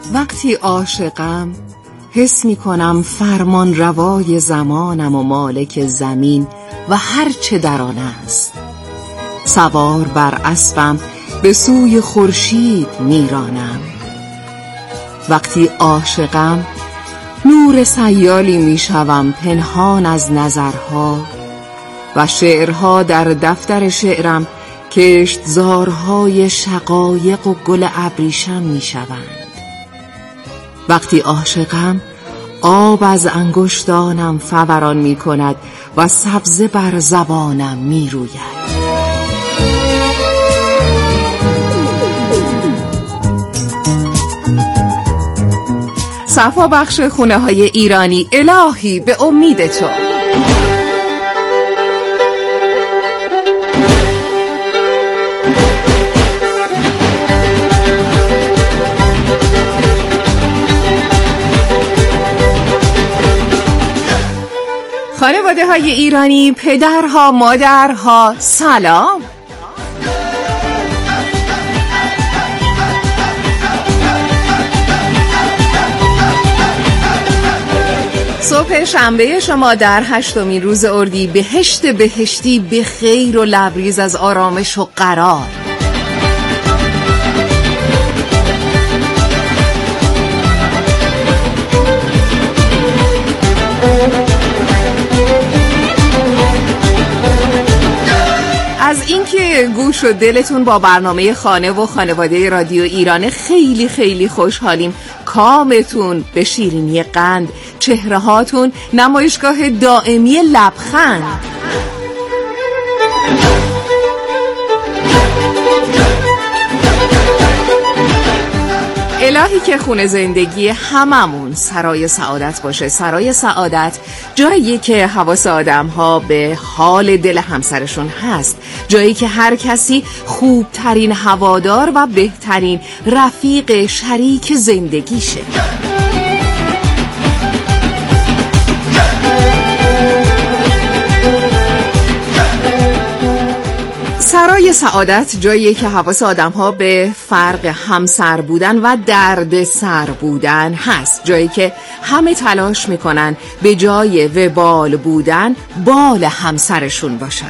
وقتی عاشقم حس می کنم فرمان روای زمانم و مالک زمین و هر چه در آن است. سوار بر اسبم به سوی خورشید میرانم. وقتی عاشقم نور سیالی میشوم پنهان از نظرها و شعرها در دفتر شعرم کشتزارهای شقایق و گل ابریشم میشوند. وقتی عاشقم آب از انگشتانم فوران می کند و سبزه بر زبانم می روید. صفا بخش خونه های ایرانی، الهی به امید تو. خانواده های ایرانی، پدرها، مادرها، سلام. صبح شنبه شما در 8مین روز اردیبهشت بهشتی به خیر و لبریز از آرامش و قرار. از اینکه گوش و دلتون با برنامه خانه و خانواده رادیو ایران خیلی خیلی خوشحالیم. کامتون به شیرینی قند، چهره هاتون نمایشگاه دائمی لبخند. الهی که خونه زندگی هممون سرای سعادت باشه. سرای سعادت جایی که حواس آدم ها به حال دل همسرشون هست، جایی که هر کسی خوبترین هوادار و بهترین رفیق شریک زندگیشه. سرای سعادت جاییه که حواس آدم‌ها به فرق همسر بودن و درد سر بودن هست. جایی که همه تلاش میکنن به جای وبال بودن بال همسرشون باشن.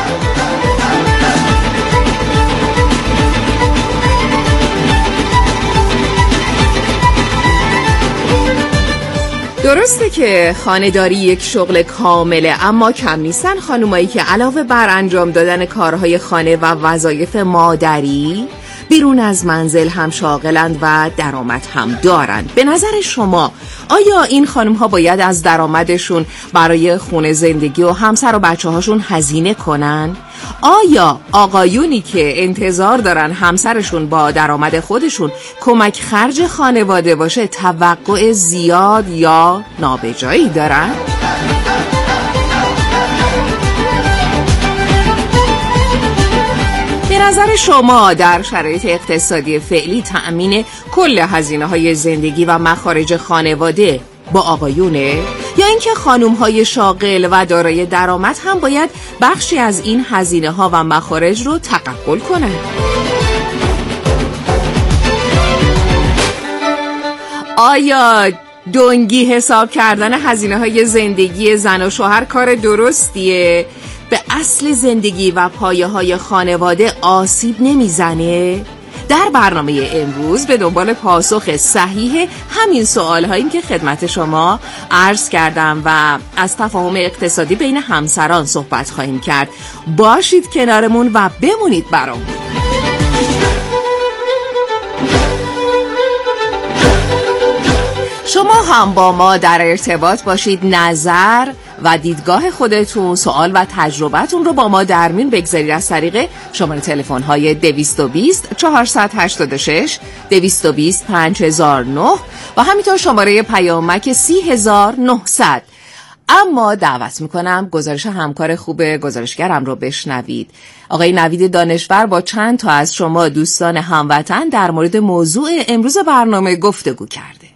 درسته که خانه‌داری یک شغل کامله، اما کم نیستن خانومایی که علاوه بر انجام دادن کارهای خانه و وظایف مادری بیرون از منزل هم شاغلند و درآمد هم دارند. به نظر شما آیا این خانم‌ها باید از درآمدشون برای خونه زندگی و همسر و بچه‌هاشون هزینه کنن؟ آیا آقایونی که انتظار دارن همسرشون با درآمد خودشون کمک خرج خانواده باشه توقع زیاد یا نابجایی دارن؟ به نظر شما در شرایط اقتصادی فعلی تأمین کل هزینه‌های زندگی و مخارج خانواده با آقایونه؟ یا اینکه خانم‌های شاغل و دارای درآمد هم باید بخشی از این هزینه‌ها و مخارج رو تقبل کنن؟ آیا دنگی حساب کردن هزینه‌های زندگی زن و شوهر کار درستیه؟ به اصل زندگی و پایه‌های خانواده آسیب نمیزنه؟ در برنامه امروز به دنبال پاسخ صحیح همین سوال‌هایی که خدمت شما عرض کردم و از تفاهم اقتصادی بین همسران صحبت خواهیم کرد. باشید کنارمون و بمونید برامون. شما هم با ما در ارتباط باشید. نظر و دیدگاه خودتون، سوال و تجربتون رو با ما در میون بگذارید از طریق شماره تلفن های 220 486 220 5009 و همینطور شماره پیامک 30900. اما دعوت میکنم گزارش همکار خوب گزارشگرم رو بشنوید. آقای نوید دانشور با چند تا از شما دوستان هموطن در مورد موضوع امروز برنامه گفتگو کرده.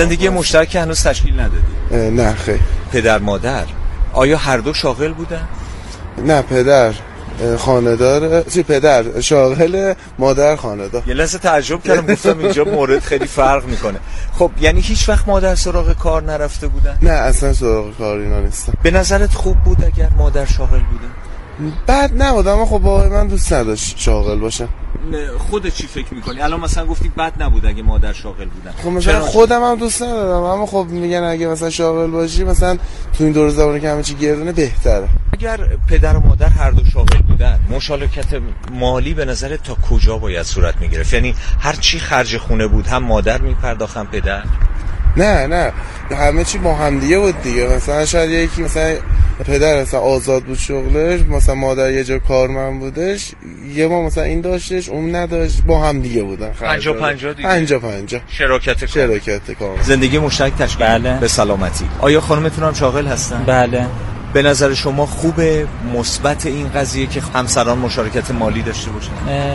زندگی مشترک هنوز تشکیل ندادی؟ نه خیر. پدر مادر آیا هر دو شاغل بودن؟ نه، پدر خانه‌دار، پدر شاغل، مادر خانه‌دار. یه لحظه تعجب کردم، گفتم اینجا مورد خیلی فرق میکنه. خب یعنی هیچ وقت مادر سراغ کار نرفته بودن؟ نه اصلا سراغ کار اینا نیستم. به نظرت خوب بود اگر مادر شاغل بوده؟ بد نبود، اما خب بابای من دوست نداشت شاغل باشم. خودت چی فکر میکنی؟ الان مثلا گفتی بد نبود اگه مادر شاغل بودن. خب مثلا خودم هم دوست ندارم، اما خب میگن اگه مثلا شاغل باشی مثلا تو این دور زمانی که همه چی گردونه بهتره. اگر پدر و مادر هر دو شاغل بودن، مشارکت مالی به نظرت تا کجا باید صورت میگرفت؟ یعنی هر چی خرج خونه بود هم مادر میپرداخت هم پدر؟ نه همه چی با هم دیگه بود دیگه. مثلا شاید یکی مثلا پدر مثلا آزاد بود شغلش، مثلا مادر یه جا کارمند بودش، یه ما مثلا این داشتش اون نداشت، با هم دیگه بودن. 50-50 دیگه. شراکت کار. زندگی مشترک تشکیل. بله. به سلامتی. آیا خانمتون هم شاغل هستن؟ بله. به نظر شما خوبه مثبت این قضیه که همسران مشارکت مالی داشته باشن؟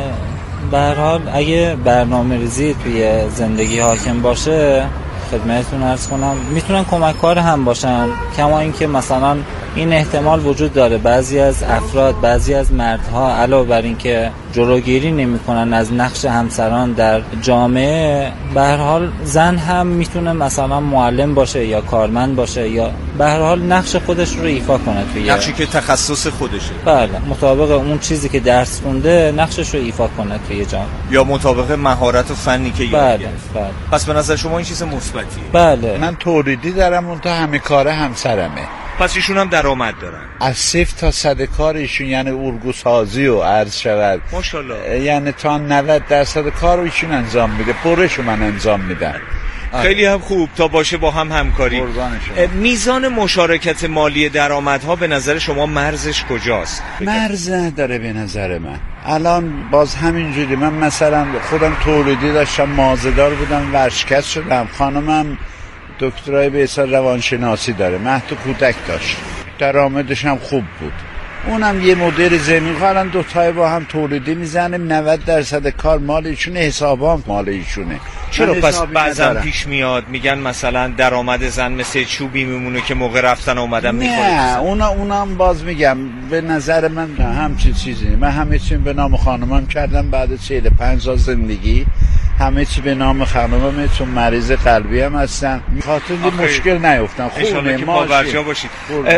به هر حال اگه برنامه‌ریزی توی زندگی حاکم باشه، خدمتتون عرض کنم میتونن کمک‌کار هم باشن. کما اینکه مثلا این احتمال وجود داره بعضی از افراد، بعضی از مردها علاوه بر این که جلوگیری نمی‌کنن از نقش همسران در جامعه، به هر حال زن هم میتونه مثلا معلم باشه یا کارمند باشه یا به هر حال نقش خودش رو ایفا کنه توی نقشی که تخصص خودشه. بله، مطابق اون چیزی که درس خونده نقشش رو ایفا کنه توی جامعه یا مطابق مهارت و فنی که یاد گرفته. بله. پس به نظر شما این چیز مثبتیه؟ بله. من تولیدی دارم، اون تا همه کاره همسرمه. پس ایشون هم درآمد دارن؟ از 0 تا 100 کار ایشون، یعنی ارگو سازی و عرض شود، ماشاءالله، یعنی تا 90% کار ایشون انجام میده، پرشو من انجام میدم. خیلی هم خوب تا باشه با هم همکاری. میزان مشارکت مالی درآمدها به نظر شما مرزش کجاست؟ مرز نداره به نظر من. الان باز همینجوری، من مثلا خودم تولیدی داشتم، مازه‌دار بودم، ورشکست شدم. خانمم دکترای به حساب روانشناسی داره، مهد کودک داشت، درآمدش هم خوب بود. اونم یه مدیر زمین خالن، دوتای با هم تولیدی میزنیم، 90% کار مال ایشونه، حسابام مال ایشونه. چرا پس بعضا پیش میاد میگن مثلا درآمد زن مثل چوبی میمونه که موقع رفتن اومدن میخوره؟ نه اونم باز میگم به نظر من همچین چیزی. من همه چی به نام خانمم کردم، بعد 45 سال زندگی همه چی به نام خانمم، چون مریض قلبی هم هستن، خاطر مشکل نیفتن. خوبه، ما باورجا باشید.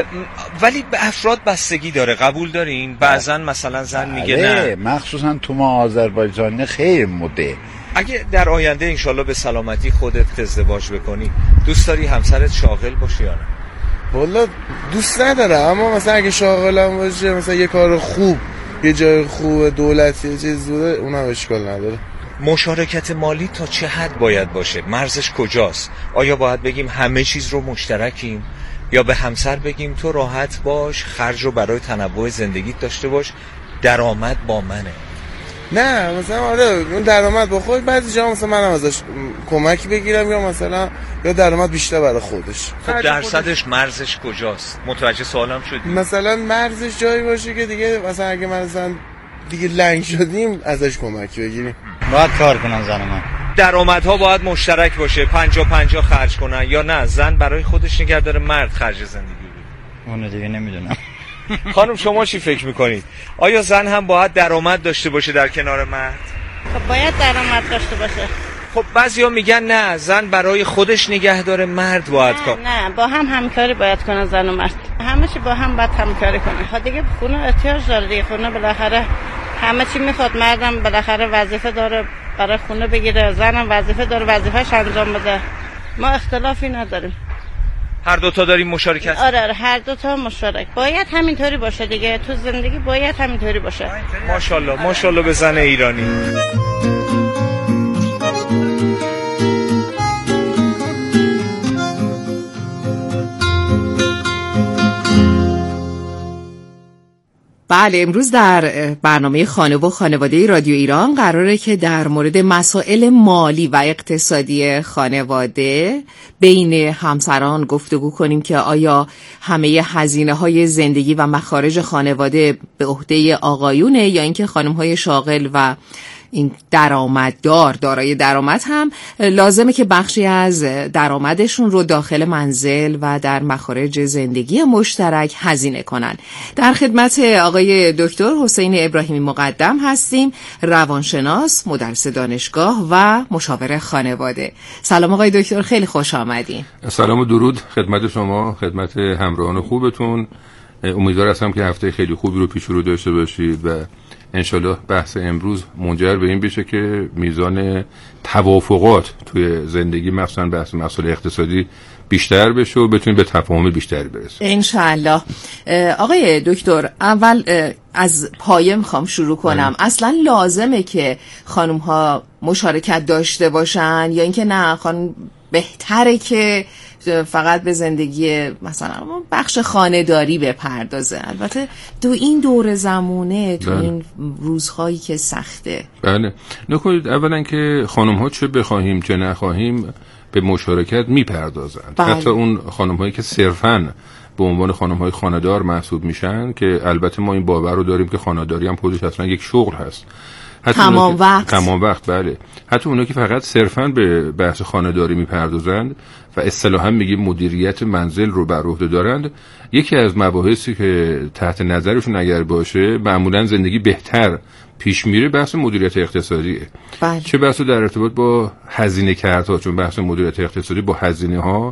ولی به افراد بستگی داره، قبول دارین؟ بعضا مثلا زن میگه نه، مخصوصا تو ما آذربایجانی خیلی مده. اگه در آینده انشالله به سلامتی خودت ازدواج بکنی، دوست داری همسرت شاغل باشه یا نه؟ والا دوست ندارم، اما مثلا اگه شاغلم باشه، مثلا یه کار خوب، یه جای خوب دولتی، یه چیز بوده، اونم اشکال نداره. مشارکت مالی تا چه حد باید باشه؟ مرزش کجاست؟ آیا باید بگیم همه چیز رو مشترکیم، یا به همسر بگیم تو راحت باش، خرج رو برای تنوع زندگیت داشته باش، درآمد با منه؟ نه مثلا آره اون درآمد با خود، بعضی جا مثلا منم ازش کمک بگیرم، یا مثلا یا درآمد بیشتر برای خودش. خب درصدش مرزش کجاست؟ متوجه سوالم شدی؟ مثلا مرزش جایی باشه که دیگه مثلا اگه مثلا دیگه لنگ شدیم ازش کمک بگیریم. باید کار کنن زن من. درآمدها باید مشترک باشه، 50-50 خرج کنن، یا نه زن برای خودش نگه داره، مرد خرج زندگی بده؟ اونو دیگه نمیدونم. خانم شما چی فکر میکنید؟ آیا زن هم باید درآمد داشته باشه در کنار مرد؟ خب باید درآمد داشته باشه. خب بعضیا میگن نه، زن برای خودش نگه داره، مرد باید کار. نه با هم همکاری باید کنن زن و مرد، همه چی با هم باید همکاری کنن. خب دیگه خونه احتیاج داره دیگه، خونه بالاخره همه چی میخواد، مردم بالاخره وظیفه داره برای خونه بگیره، زنم وظیفه داره وظیفه‌اش انجام بده. ما اختلافی نداریم، هر دوتا داریم مشارکت. آره هر دوتا مشترک، باید همینطوری باشه دیگه، تو زندگی باید همینطوری باشه. ماشاءالله ماشاءالله به زن ایرانی. بله، امروز در برنامه خانه و خانواده رادیو ایران قراره که در مورد مسائل مالی و اقتصادی خانواده بین همسران گفتگو کنیم که آیا همه هزینه‌های زندگی و مخارج خانواده به عهده آقایونه یا اینکه خانم‌های شاغل و این درآمددار دارای درآمد هم لازمه که بخشی از درآمدشون رو داخل منزل و در مخارج زندگی مشترک هزینه کنن. در خدمت آقای دکتر حسین ابراهیمی مقدم هستیم، روانشناس، مدرس دانشگاه و مشاور خانواده. سلام آقای دکتر، خیلی خوش آمدین. سلام و درود خدمت شما، خدمت همراهان خوبتون. امیدوار هستم که هفته خیلی خوبی رو پیش رو داشته باشید و انشالله بحث امروز منجر به این بشه که میزان توافقات توی زندگی مثلا بحث مسائل اقتصادی بیشتر بشه و بتونیم به تفاهم بیشتری برسیم انشالله. آقای دکتر، اول از پایه میخوام شروع کنم. اصلا لازمه که خانم ها مشارکت داشته باشن یا اینکه نه خانم بهتره که فقط به زندگی مثلا بخش خانه‌داری بپردازه؟ البته تو این دور زمونه، تو این روزهایی که سخته. بله، نکنید اولا که خانم ها چه بخواهیم چه نخواهیم به مشارکت میپردازند. حتی اون خانم هایی که صرفاً به عنوان خانم های خانه‌دار محسوب میشن، که البته ما این باور رو داریم که خانه‌داری هم خودش اصلا یک شغل هست، تمام وقت. بله، حتی اونا که فقط صرفاً به بحث خانه‌داری میپردازند و اصطلاحاً میگیم مدیریت منزل رو بر عهده دارند، یکی از مباحثی که تحت نظرشون اگر باشه معمولاً زندگی بهتر پیش میره بحث مدیریت اقتصادیه. بله. چه بحث در ارتباط با هزینه کردها، چون بحث مدیریت اقتصادی با هزینه ها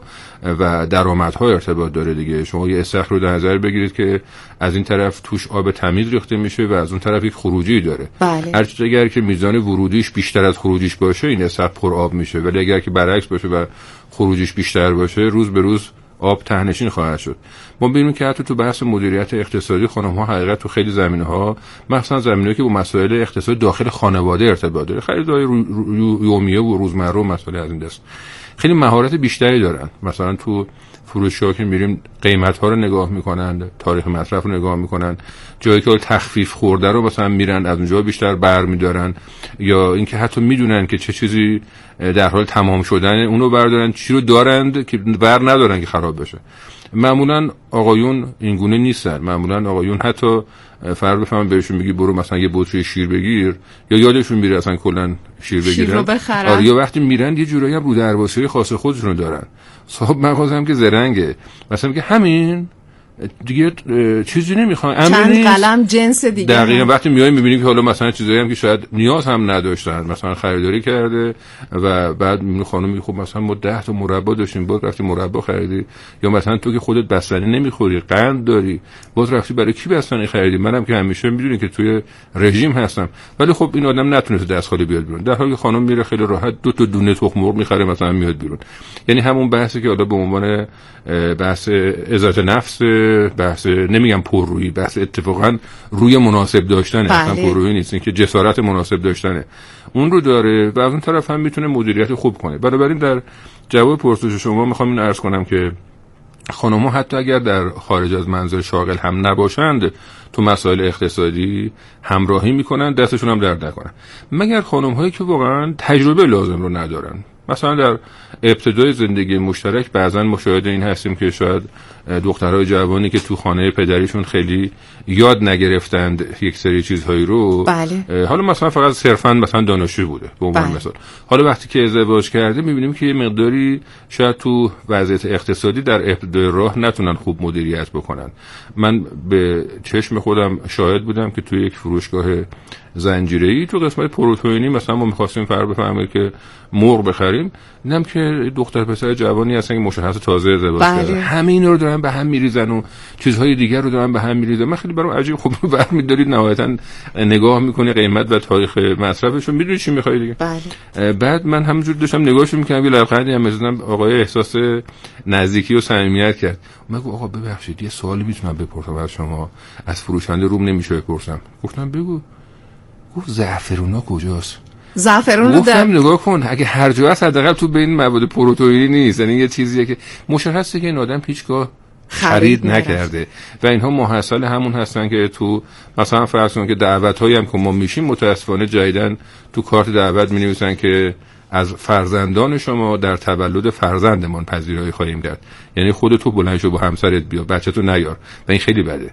و درآمدها ارتباط داره دیگه. شما یه استخر رو در نظر بگیرید که از این طرف توش آب تمیز ریخته میشه و از اون طرف یک خروجی داره. بله. هر چیز اگر که میزان ورودیش بیشتر از خروجیش باشه این استخر پر آب میشه، ولی اگر که برعکس باشه و خروجیش بیشتر باشه روز به روز آب تهنشین خواهد شد. ما ببینیم که حتی تو بحث مدیریت اقتصادی خانم ها حقیقت تو خیلی زمینه‌ها، مثلا زمینه‌ای که با مسائل اقتصادی داخل خانواده ارتباط داره، خریدای یومیه و روزمره و مسائل از این دست، خیلی مهارت بیشتری دارن. مثلا تو فروشگاه که میریم قیمت‌ها رو نگاه می‌کنن، تاریخ مصرف رو نگاه می‌کنن، جایی که تخفیف خورده رو مثلا میرن از اونجا بیشتر برمی‌دارن، یا اینکه حتی میدونن که چه چیزی در حال تمام شدن اونو بردارن، چی رو دارند که بر ندارن که خراب بشه. معمولا آقایون اینگونه نیستن. معمولا آقایون حتی فرض بفهمن بهشون میگی برو مثلا یه بطری شیر بگیر، یا یادشون میره اصلا کلا شیر بگیرن، یا وقتی میرن یه جورایی هم رو درواسی خاص خودشونو دارن. صاحب مغازه هم که زرنگه، مثلا میگه همین دیگه چیزی نمیخوام، چند قلم جنس دیگه. دقیقاً وقتی میای میبینی که حالا مثلا چیزایی هم که شاید نیاز هم نداشتن، مثلا خریداری کرده و بعد میبینی خانم میگه خب مثلا ما 10 تا مربا داشتیم، باز رفتی مربا خریدی، یا مثلا تو که خودت بستنی نمیخوری، قند داری، باز رفتی برای کی بستنی خریدی؟ منم که همیشه میدونی که توی رژیم هستم. ولی خب این آدم نتونست دست خالی بیاد بیرون، در حالی که خانم میره خیلی راحت 2 تا دونه تخم مرغ میخره مثلا میاد بیرون. یعنی همون بحثی که حالا به عنوان بحث عزت نفس، بحث نمیگم پررویی، بحث اتفاقا روی مناسب داشتنه. اصلا پررویی نیست، این که جسارت مناسب داشتنه اون رو داره و از اون طرف هم میتونه مدیریت خوب کنه. بنابراین در جواب پرسش شما میخوام این عرض کنم که خانم‌ها حتی اگر در خارج از منزل شاغل هم نباشند تو مسائل اقتصادی همراهی میکنن، دستشون هم درد نکنن، مگر خانم‌هایی که واقعا تجربه لازم رو ندارن. مثلا در ابتدای زندگی مشترک بعضا مشاهده این هستیم که شاید دخترای جوانی که تو خانه پدریشون خیلی یاد نگرفتند یک سری چیزهایی رو، بله. حالا مثلا فقط صرفاً مثلا دانشجو بوده به عنوان مثال، حالا وقتی که ازدواج کرده میبینیم که یه مقداری شاید تو وضعیت اقتصادی در ابتدای راه نتونن خوب مدیریت بکنن. من به چشم خودم شاهد بودم که تو یک فروشگاه زنجیره‌ای تو قسمت پروتئینی مثلا ما می‌خواستیم بفهمیم که مرغ بخریم، دیدم که دختر پسر جوانی هستن که مشخص تازه ازدواج کردن، همه اینا رو دارن به هم میریزن و چیزهای دیگر رو دارن به هم میریزن. من خیلی برام عجیب، خب برمی‌دارید نهایتاً نگاه می‌کنی قیمت و تاریخ مصرفشو، می‌دونی چی می‌خوای دیگه. بعد من همونجور داشتم نگاهش می‌کردم، یه لبخندی هم می‌زدم، آقای احساس نزدیکی و صمیمیت کرد. من گفتم آقا ببخشید یه سوالی می‌تونم بپرسم از شما؟ از فروشنده روم نمیشه بپرسم. گفتم بگو. گفت زعفرونا کجاست؟ زعفرون رو گفتم نگاه کن، اگه هر جا هست حداقل تو بین مواد پروتئینی نیست. یعنی یه چیزیه که مشخصه که این آدم هیچگاه خرید نکرده و اینها محصل همون هستن که تو مثلا فرض کن که دعوت‌هایی هم که ما میشیم متاسفانه جدیدن تو کارت دعوت می‌نویسن که از فرزندان شما در تولد فرزندمان پذیرایی خواهیم کرد. یعنی خودت تو بلند شو با همسرت بیا، بچه‌تو نیار. و این خیلی بده.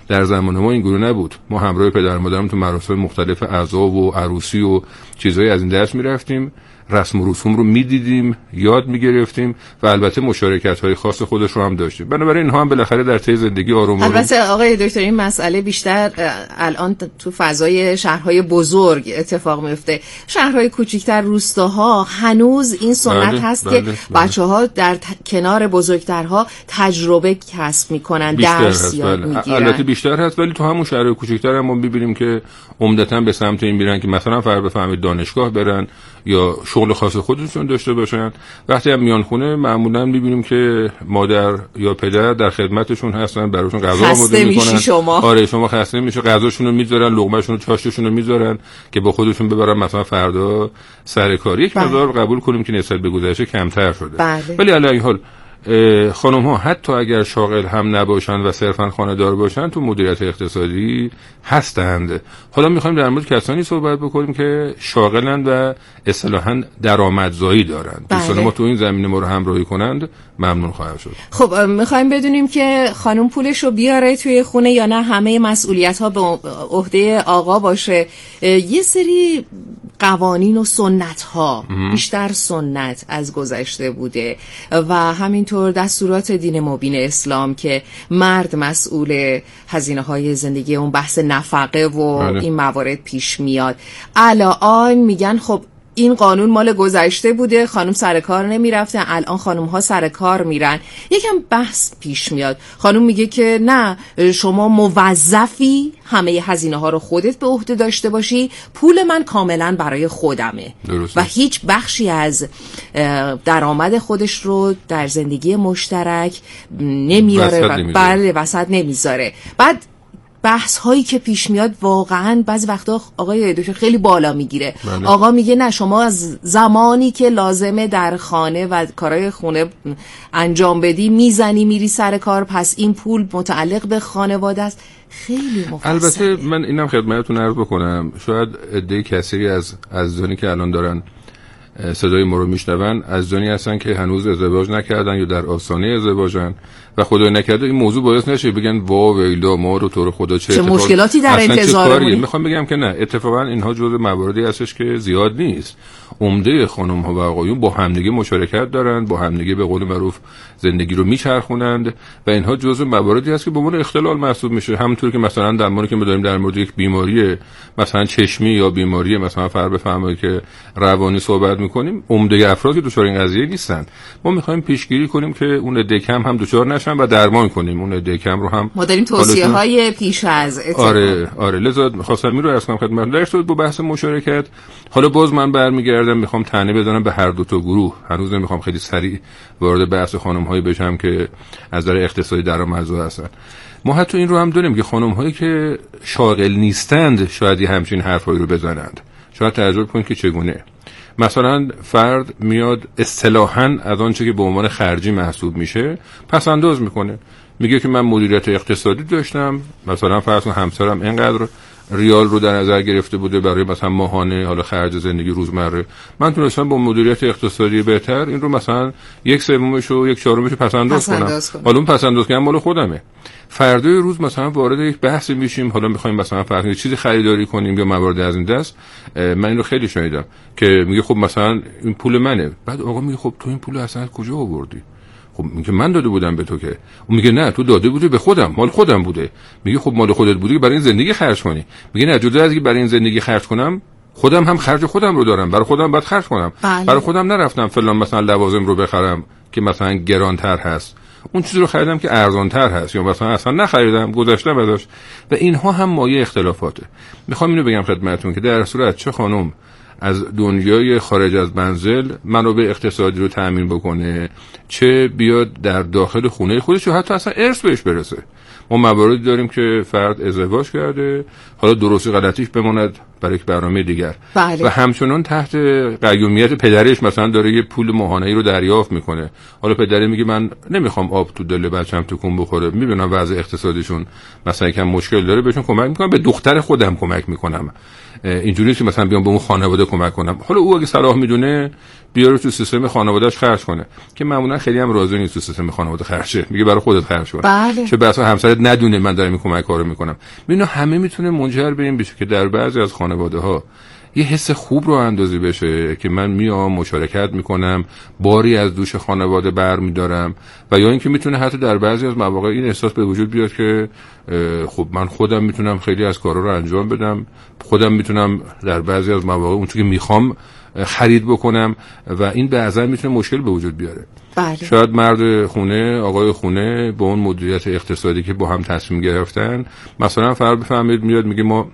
در زمان ما این گونه نبود. ما همراه پدر مادرم تو مراسم مختلف عزا و عروسی و چیزهای از این دست میرفتیم، رسم و رسوم رو میدیدیم، یاد میگرفتیم و البته مشارکت‌های خاص خودش رو هم داشتیم. بنابراین اینها هم بالاخره در طی زندگی آروم البته آقای دکتر این مسئله بیشتر الان تو فضای شهرهای بزرگ اتفاق میفته. شهرهای کوچیک‌تر، روستاها هنوز این سنت هست که بچه‌ها در کنار بزرگترها تجربه کسب میکنن، درس یاد میگیرن. البته بیشتر هست، ولی تو همون شهرهای کوچیک‌تر هم ما می‌بینیم که عمدتاً به سمت این میرن که مثلا فرض بفرمایید دانشگاه برن یا شغل خاص خودشون داشته باشن. وقتی هم میان خونه معمولا میبینیم که مادر یا پدر در خدمتشون هستن، براشون غذا آماده میکنن. شما خسته میشه، غذاشون رو میذارن، لقمه‌شون رو، چاشتشون رو میذارن که با خودشون ببرن مثلا فردا سر کار. یک مقدار قبول کنیم که نسبت به گذشته کمتر شده. ولی علی این حال خانم ها حتی اگر شاغل هم نباشند و صرفا خانه‌دار باشند تو مدیریت اقتصادی هستند. حالا میخوایم در مورد کسانی صحبت بکنیم که شاغلند و اصطلاحاً درآمدزایی دارند. دوستان ما تو این زمینه ما رو همراهی کنند ممنون خواهم شد. خب میخوایم بدونیم که خانم پولش رو بیاره توی خونه یا نه همه مسئولیت ها به عهده آقا باشه. یه سری قوانین و سنت ها بیشتر سنت از گذشته بوده و همینطور دستورات دین مبین اسلام که مرد مسئول هزینه های زندگی، اون بحث نفقه و این موارد پیش میاد. الان میگن خب این قانون مال گذشته بوده، خانم سر کار نمیرفته، الان خانم ها سر کار میرن. یکم بحث پیش میاد. خانم میگه که نه، شما موظفی همه هزینه ها رو خودت به عهده داشته باشی، پول من کاملا برای خودمه. درسته. و هیچ بخشی از درآمد خودش رو در زندگی مشترک نمیاره، بله وسط نمیذاره. بعد بحث هایی که پیش میاد واقعا بعضی وقتا آقای دکتر خیلی بالا میگیره. آقا میگه نه، شما از زمانی که لازمه در خانه و کارهای خونه انجام بدی میزنی میری سر کار، پس این پول متعلق به خانواده است. خیلی مفصله. البته من اینم خدمتتون عرض بکنم، شاید عده کثیری از عزیزانی که الان دارن صدای ما رو میشنون عزیزانی هستن که هنوز ازدواج نکردن یا در آستانه ازدواجن و خدای نکرده این موضوع باعث نشه بگن وا ویلا ما رو تو رو خدا چه مشکلاتی در انتظارمونه. میخوام بگم که نه، اتفاقا اینها جزء مواردی هستش که زیاد نیست. عمده خانم ها و آقایون با همدیگه مشارکت دارن، با همدیگه به قول معروف زندگی رو میچرخونند و اینها جزء مواردی هست که به عنوان اختلال محسوب میشه. همونطور که مثلا در مورد که ما داریم در مورد یک بیماری مثلا چشمی یا بیماری مثلا فرض بفرمایید که روانی صحبت میکنیم، عمده افراد که دچار این قضیه نیستن. ما میخوایم پیشگیری کنیم که اون عده کم هم دچار نشن و درمان کنیم اون عده کم رو هم. ما داریم توصیه‌های پیش از اتفاق. آره لذا می‌خواستم این رو عرض کنم خدمتتون در ارتباط با بحث مشارکت. حالا باز من برمیگردم میخوام طعنه بزنم به هر دو تا گروه. هنوز نمیخوام خیلی سریع وارد بحث خانم‌هایی بشم که از نظر اقتصادی درآمدزا هستن. ما حتی این رو هم داریم که خانم‌هایی که شاغل نیستند شاید همچین حرفایی رو بزنند. شاید تعجب کنید که چگونه. مثلا فرد میاد اصطلاحاً از آنچه که به عنوان خرجی محسوب میشه پس انداز میکنه، میگه که من مدیریت اقتصادی داشتم، مثلا فرض کن همسرم اینقدر ریال رو در نظر گرفته بوده برای مثلا ماهانه حالا خرج زندگی روزمره، من تونستم با مدیریت اقتصادی بهتر این رو مثلا 1/3 و 1/4 پس انداز کنم. حالا اون پس انداز کردن مال خودمه. فردای روز مثلا وارد یک بحثی میشیم، حالا میخوایم مثلا فرض چیزی خریداری کنیم یا موارد از این دست. من این رو خیلی شنیدم که میگه خب مثلا این پول منه، بعد آقا میگه خب تو این پول اصلا کجا آوردی؟ خب میگه من داده بودم به تو. که اون میگه نه، تو داده بودی به خودم، مال خودم بوده. میگه خب مال خودت بودی برای این زندگی خرج کنی. میگه نه، جدا از اینکه برای این زندگی خرج کنم، خودم هم خرج خودم رو دارم، برای خودم باید خرج کنم. برای خودم نرفتم فلان مثلا لوازم رو بخرم که مثلا گرانتر هست، اون چیزی رو خریدم که ارزانتر هست، یا مثلا اصلا نخریدم گذاشتم ازش. و اینها هم مایه اختلافاته. میخوام اینو بگم خدمتتون که در صورت چه خانم از دنیای خارج از منزل منابع اقتصادی رو تأمین بکنه، چه بیاد در داخل خونه خودش یا حتی اصلا ارث بهش برسه. ما مواردی داریم که فرد ازدواج کرده، حالا درستی غلطیش بماند برای یک برنامه دیگر. بله. و همچنان تحت قیومیت پدرش مثلا داره یه پول ماهانه‌ای رو دریافت میکنه. حالا پدره میگه من نمیخوام آب تو دل بچه‌م تکون بخوره، میبینم وضع اقتصادیشون مثلا یکم مشکل داره، بهشون کمک میکنم، به دختر خودم کمک میکنم. اینجوری نیست که مثلا بیام به اون خانواده کمک کنم. حالا او اگه صلاح میدونه بیاره تو سیستم خانواده‌اش خرج کنه، که معمولا خیلی هم راضی نیست تو سیستم خانواده خرجه، میگه برای خودت خرج کن. بله. چه بسا همسرت ندونه من دارم این کمک کارو میکنم. ببین همه میتونه منجر به این بشه که در بعضی از خانواده‌ها یه حس خوب رو اندازی بشه که من میام مشارکت میکنم، باری از دوش خانواده برمیدارم، و یا اینکه میتونه حتی در بعضی از مواقع این احساس به وجود بیاد که خب من خودم میتونم خیلی از کارا رو انجام بدم، خودم میتونم در بعضی از مواقع اونچه که میخوام خرید بکنم، و این بعضا میتونه مشکل به وجود بیاره. بله. شاید مرد خونه، آقای خونه با اون مدیریت اقتصادی که با هم تصمیم گرفتن، مثلا فرض بفرمایید میاد میگه ما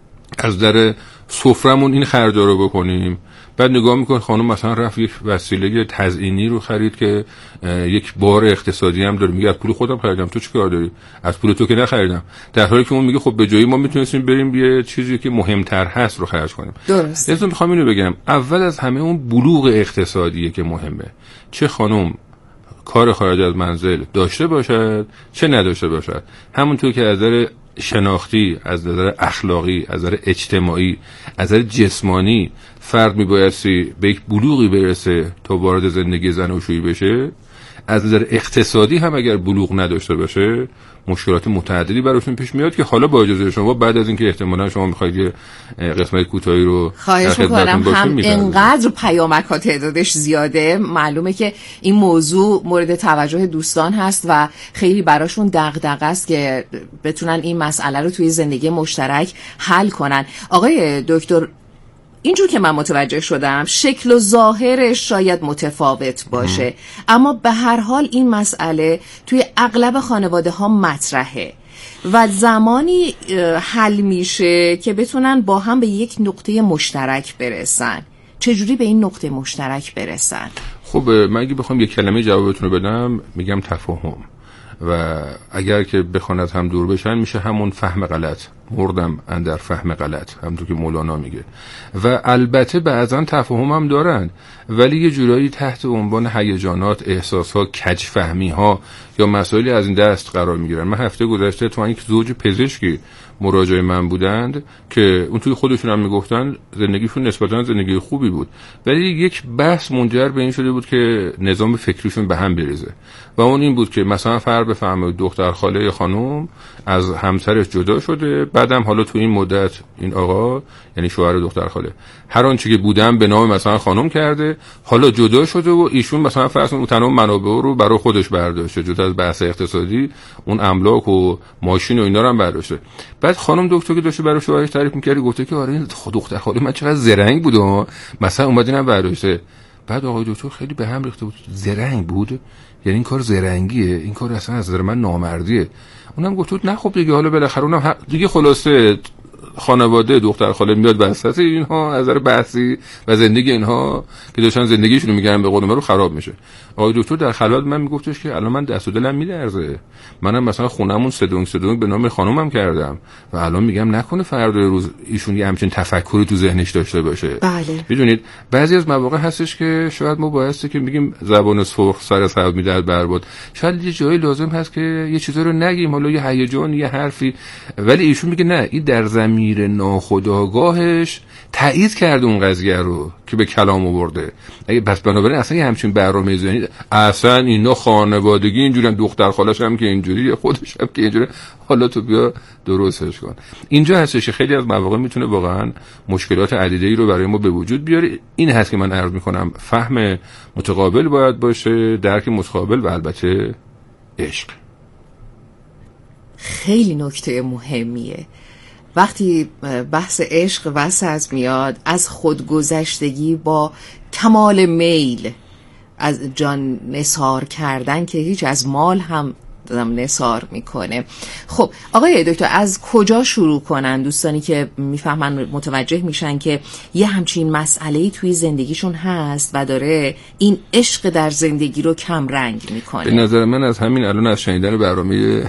از در سفرمون این خرجا رو بکنیم، بعد نگاه میکنه خانم مثلا رفت یک وسیله تزیینی رو خرید که یک بار اقتصادی هم داره، میگه از پول خودم خریدم، تو چیکار داری؟ از پول تو که نخریدم. در حالی که اون میگه خب به جایی ما میتونستیم بریم یه چیزی که مهمتر هست رو خرج کنیم. درست. لازم میخوام اینو بگم، اول از همه اون بلوغ اقتصادیه که مهمه. چه خانم کار خارج از منزل داشته باشد چه نداشته باشد، همونطور که از نظر شناختی، از نظر اخلاقی، از نظر اجتماعی، از نظر جسمانی فرد میبایستی به یک بلوغی برسه تا وارد زندگی زناشویی بشه، از نظر اقتصادی هم اگر بلوغ نداشته باشه مشکلات متعددی براشون پیش میاد که حالا با اجازه شما بعد از اینکه احتمالاً شما میخواید یه قسمت کوتاهی رو خواهش میکنم، هم اینقدر پیامک ها تعدادش زیاده، معلومه که این موضوع مورد توجه دوستان هست و خیلی براشون دغدغه است که بتونن این مسئله رو توی زندگی مشترک حل کنن. آقای دکتر، اینجور که من متوجه شدم شکل و ظاهرش شاید متفاوت باشه، اما به هر حال این مسئله توی اغلب خانواده ها مطرحه و زمانی حل میشه که بتونن با هم به یک نقطه مشترک برسن. چجوری به این نقطه مشترک برسن؟ خب من اگه بخوام یک کلمه جوابتون رو بدم میگم تفاهم، و اگر که بخوان از هم دور بشن میشه همون فهم غلط، مردم اندر فهم غلط، همونطور که مولانا میگه. و البته بعضا تفاهم هم دارن، ولی یه جورایی تحت عنوان هیجانات، احساسات، کجفهمی ها یا مسائلی از این دست قرار میگیرن. من هفته گذشته تو یک زوج پزشکی مراجعه من بودند که اون توی خودشون هم میگفتن زندگیشون نسبتاً زندگی خوبی بود، ولی یک بحث منجر به این شده بود که نظام فکریشون به هم بریزه، و اون این بود که مثلا فرض بفرمایید دختر خاله خانم از همسرش جدا شده، بعدم حالا تو این مدت این آقا یعنی شوهر دختر خاله هر آنچه که بودن به نام مثلا خانم کرده، حالا جدا شده و ایشون مثلا فرض کنید تمام منابع رو برای خودش برداشته، جدا از بحث اقتصادی اون املاک و ماشین و اینا رو هم برداشته. بعد خانم دکتر که داشته برای شوهرش تعریف می‌کرد گفته که آره دختر خاله من چقدر زرنگ بود مثلا اومد اینم برداشته. بعد آقای دکتر خیلی به هم ریخته بود، زرنگ بود یعنی این کار زرنگیه، این کار اصلا از نظر من نامردیه. اونم گفت نه خب دیگه حالا بالاخره اونم دیگه خلاصه خانواده دختر خاله میاد وسط اینها، از نظر بحثی و زندگی اینها که داشتن زندگیشونو میگن به قول من رو خراب میشه. آقای دکتر در خلوت من میگفتش که الان من دست و دلم میلرزه، منم مثلا خونمون سدونگ به نام خانومم کردم و الان میگم نکنه فردا روز ایشون یه همچین تفکری تو ذهنش داشته باشه. بله. میدونید بعضی از مواقع هستش که شاید ما بایسته که میگیم زبان سرخ سر سبز میدهد برباد، شاید یه جایی لازم هست که یه چیزی رو نگیم، حالا یه هیجان یه حرفی، ولی ایشون میگه نه، این در ضمیر ناخودآگاهش تایید کرده اون قضیه رو که به کلام آورده. اگه پس بنابراین اصلا یه همچین برنامه ذهنی اصلا اینا خانوادگی اینجوریه، دختر خالش هم که اینجوریه، خودش هم که اینجوریه، حالا تو بیا درستش کن. اینجا هستش خیلی از مواقع میتونه واقعا مشکلات عدیده‌ای رو برای ما به وجود بیاره. این هست که من عرض میکنم فهم متقابل باید باشه، درک متقابل و البته عشق. خیلی نکته مهمیه. وقتی بحث عشق وسط میاد، از خودگذشتگی با کمال میل از جان نثار کردن که هیچ از مال هم آدم نثار میکنه. خب آقای دکتر، از کجا شروع کنن دوستانی که میفهمن، متوجه میشن که یه همچین مسئله‌ای توی زندگیشون هست و داره این عشق در زندگی رو کم رنگ میکنه؟ به نظر من از همین الان از شنیدن برنامه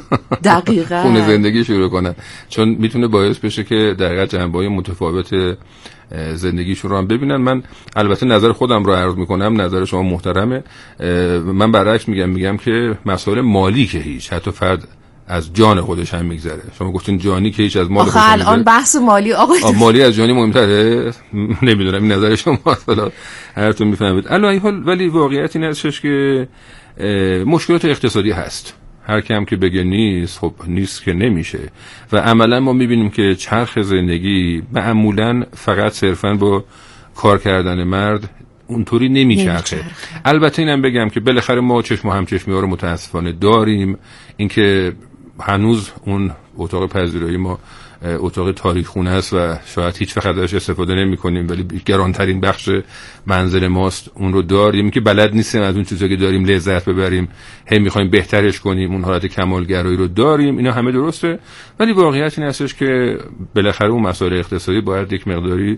دقیقاً خونه زندگی شروع کنن، چون میتونه باعث بشه که دقیقاً جنبه‌های متفاوت زندگیشون رو هم ببینن. من البته نظر خودم رو عرض میکنم، نظر شما محترمه. من برعکس میگم که مسائل مالی که هیچ، حتی فرد از جان خودش هم میگذره. شما گفتین جانی که هیچ از مال خودش میگذره. الان بحث مالی آقای مالی از جانی مهمتره؟ نمیدونم، این نظر شما اصلا هرتون میفهمید. الان حال ولی واقعیت این هستش که مشکلات اقتصادی هست. هر کم که بگه نیست، خب نیست که نمیشه. و عملا ما میبینیم که چرخ زندگی معمولا فقط صرفا با کار کردن مرد اونطوری نمیچرخه. البته اینم بگم که بالاخره ما چشم و همچشمی ها رو متاسفانه داریم. اینکه هنوز اون اتاق پذیرایی ما اتاق تاریخ خونه است و شاید هیچ وقت ازش استفاده نمی کنیم، ولی گرانترین بخش منزل ماست، اون رو داریم که بلد نیستیم از اون چیزایی که داریم لذت ببریم، هی میخوایم بهترش کنیم، اون حالت کمالگرایی رو داریم. اینا همه درسته، ولی واقعیت این هستش که بالاخره اون مسائل اقتصادی باید یک مقداری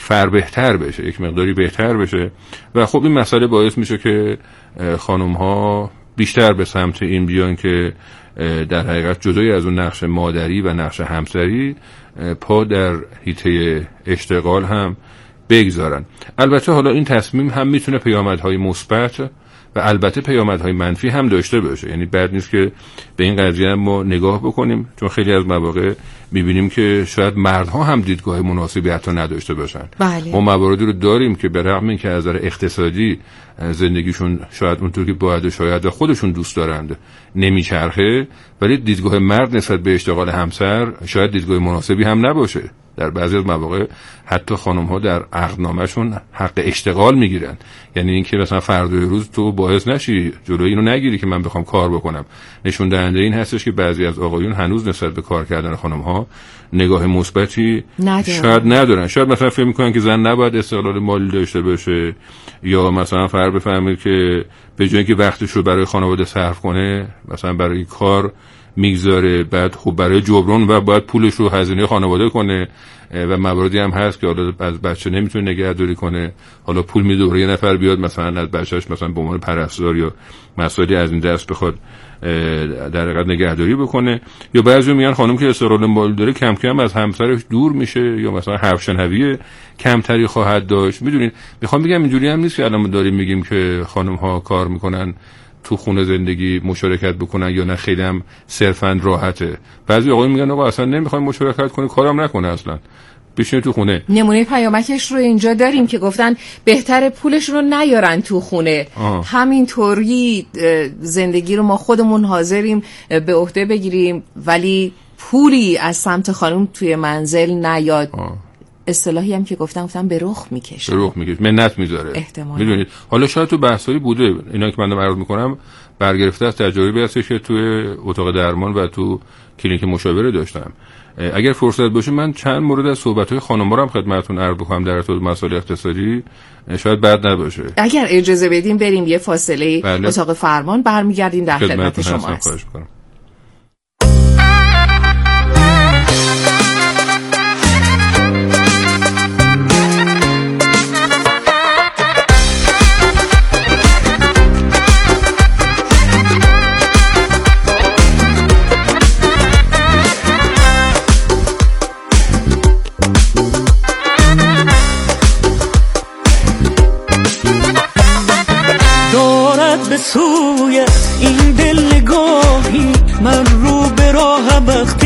بهتر بشه، یک مقداری بهتر بشه. و خب این مسئله باعث میشه که خانم ها بیشتر به سمت این بیان که در حقیقت جدای از اون نقش مادری و نقش همسری پا در حیطه اشتغال هم بگذارن. البته حالا این تصمیم هم میتونه پیامدهای مثبت و البته پیامدهای منفی هم داشته باشه. یعنی بد نیست که به این قضیه ما نگاه بکنیم، چون خیلی از مواقع میبینیم که شاید مردها هم دیدگاه مناسبی حتی نداشته باشن. بله. ما مواردی رو داریم که به رغم اینکه از نظر اقتصادی زندگیشون شاید اونطور که باید و شاید و خودشون دوست دارند نمیچرخه، ولی دیدگاه مرد نسبت به اشتغال همسر شاید دیدگاه مناسبی هم نباشه. در بعضی از مواقع حتی خانم ها در عقدنامه‌شون حق اشتغال میگیرن. یعنی اینکه مثلا فردای روز تو باعث نشی جلوی اینو نگیری که من بخوام کار بکنم. نشون دهنده این هستش که بعضی از آقایون هنوز نسبت به کار کردن خانم ها نگاه مثبتی شاید ندارن. شاید مثلا فکر میکنن که زن نباید استقلال مالی داشته باشه، یا مثلا فرد بفهمید که به جای اینکه وقتش رو برای خانواده صرف کنه مثلا برای کار میگذاره، بعد خب برای جبران و باید پولش رو هزینه خانواده کنه. و مواردی هم هست که حالا از بچه نمیتونه نگهداری کنه، حالا پول میده برای یه نفر بیاد مثلا از بچه‌اش مثلا به عنوان پرستار یا مسائلی از این دست بخواد در حقیقت نگهداری بکنه. یا بعضی میگن خانم که استقلال مالی داره کم کم از همسرش دور میشه، یا مثلا حرف شنوی کمتری خواهد داشت. میدونین میخوام بگم اینجوری هم نیست که الان داریم میگیم که خانم ها کار میکنن تو خونه زندگی مشارکت بکنن یا نه، خیلی هم صرفا راحته. بعضی آقایون میگن آقا اصلا نمیخوایم مشارکت کنه، کارم نکنه، اصلا بشینه تو خونه. نمونه پیامکش رو اینجا داریم که گفتن بهتره پولش رو نیارن تو خونه. همینطوری زندگی رو ما خودمون حاضریم به عهده بگیریم، ولی پولی از سمت خانم توی منزل نیاد. اصطلاحی هم که گفتم به رخ میکشه، منت میذاره. میدونید حالا شاید تو بحثایی بوده، اینا که من عرض میکنم برگرفته از تجربه هستش که توی اتاق درمان و تو کلینیک مشاوره داشتم. اگر فرصت باشه من چند مورد از صحبت‌های خانم‌ها رو هم خدمتتون عرض بکنم در ارتباط با مسائل اقتصادی، شاید بد نباشه. اگر اجازه بدیم بریم یه فاصله اتاق فرمان، برمیگردیم در خدمت شما هستیم. سوی این دل نگاهی من رو به راه بخت